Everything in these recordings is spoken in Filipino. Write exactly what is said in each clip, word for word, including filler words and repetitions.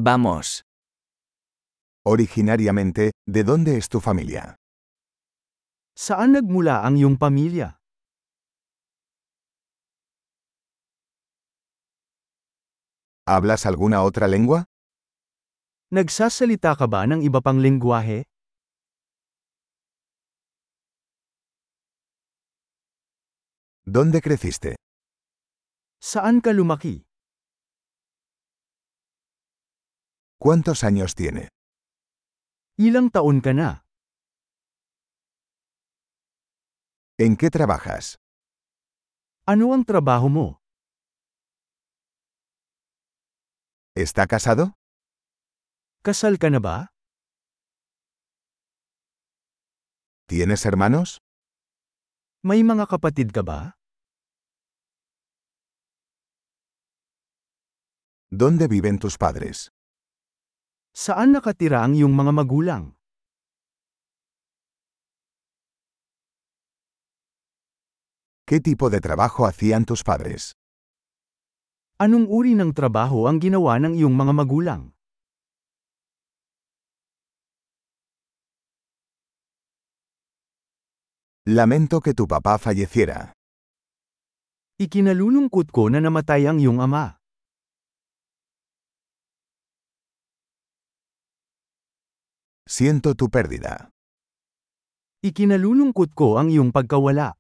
Vamos. Originariamente, ¿de dónde es tu familia? Saan nagmula ang iyong pamilya? ¿Hablas alguna otra lengua? Nagsasalita ka ba ng iba pang lengguwahe? ¿Dónde creciste? Saan ka lumaki? ¿Cuántos años tiene? Ilang taon ka na? ¿En qué trabajas? Ano ang trabaho mo? ¿Está casado? Kasal ka na ba? ¿Tienes hermanos? May mga kapatid ka ba? ¿Dónde viven tus padres? Saan nakatira ang iyong mga magulang? ¿Qué tipo de trabajo hacían tus padres? Anong uri ng trabaho ang ginawa ng iyong mga magulang? Lamento que tu papá falleciera. Ikinalulungkot ko na namatay ang iyong ama. Siento tu pérdida. Ikinalulungkot ko ang iyong pagkawala.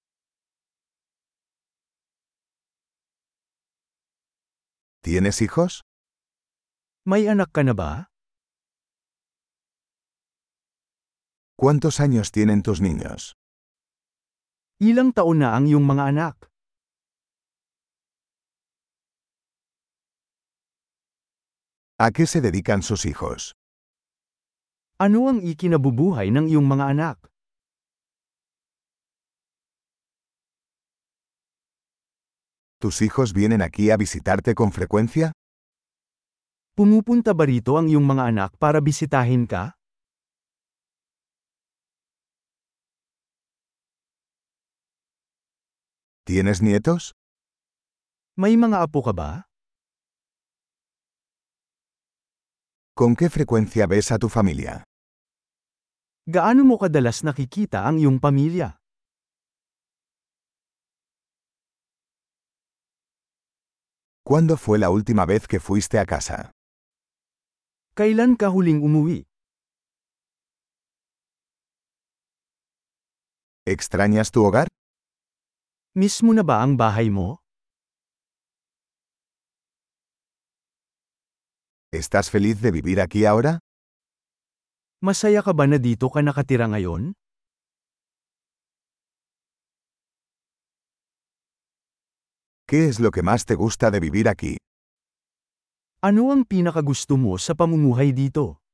¿Tienes hijos? May anak ka na ba? ¿Cuántos años tienen tus niños? Ilang taon na ang iyong mga anak? ¿A qué se dedican sus hijos? Ano ang ikinabubuhay ng iyong mga anak? ¿Tus hijos vienen aquí a visitarte con frecuencia? Pumupunta ba rito ang iyong mga anak para bisitahin ka? ¿Tienes nietos? May mga apo ka ba? ¿Con qué frecuencia ves a tu familia? Gaano mo kadalas nakikita ang iyong pamilya? ¿Cuándo fue la última vez que fuiste a casa? Kailan ka huling umuwi? ¿Extrañas tu hogar? Miss mo na ba ang bahay mo? ¿Estás feliz de vivir aquí ahora? Masaya ka ba na dito ka nakatira ngayon? ¿Qué es lo que más te gusta de vivir aquí? Ano ang pinakagusto mo sa pamumuhay dito?